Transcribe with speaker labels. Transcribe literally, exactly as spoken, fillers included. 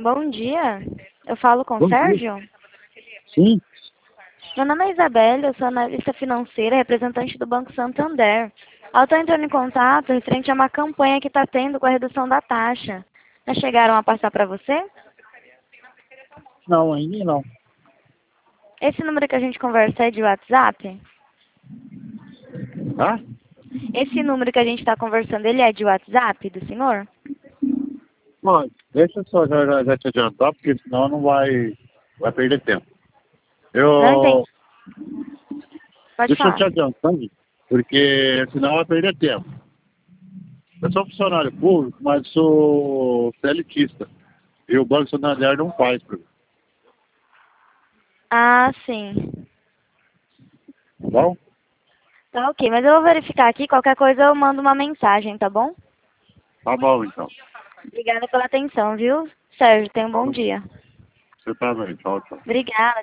Speaker 1: Bom dia. Eu falo com o
Speaker 2: Bom dia.
Speaker 1: Sérgio?
Speaker 2: Sim,
Speaker 1: Meu nome é Isabela, eu sou analista financeira, representante do Banco Santander. Eu estou entrando em contato referente a uma campanha que está tendo com a redução da taxa. Já chegaram a passar para você?
Speaker 2: não, ainda não.
Speaker 1: Esse número que a gente conversa é de WhatsApp?
Speaker 2: Tá?
Speaker 1: Esse número que a gente está conversando, ele é de WhatsApp do senhor?
Speaker 2: Mano, deixa eu só já, já, já te adiantar, porque senão não vai, vai perder tempo.
Speaker 1: Não entendi.
Speaker 2: Eu,
Speaker 1: Pode
Speaker 2: deixa eu
Speaker 1: falar.
Speaker 2: te adiantando, porque senão vai perder tempo. Eu sou funcionário público, mas sou CLTista. E o Banco Santander não faz pra mim,
Speaker 1: Ah, sim.
Speaker 2: tá bom?
Speaker 1: Tá ok, mas eu vou verificar aqui, qualquer coisa eu mando uma mensagem, tá bom?
Speaker 2: Tá bom, então.
Speaker 1: Obrigada pela atenção, viu? Sérgio, tenha um bom dia.
Speaker 2: Você também. Tchau, tchau.
Speaker 1: Obrigada.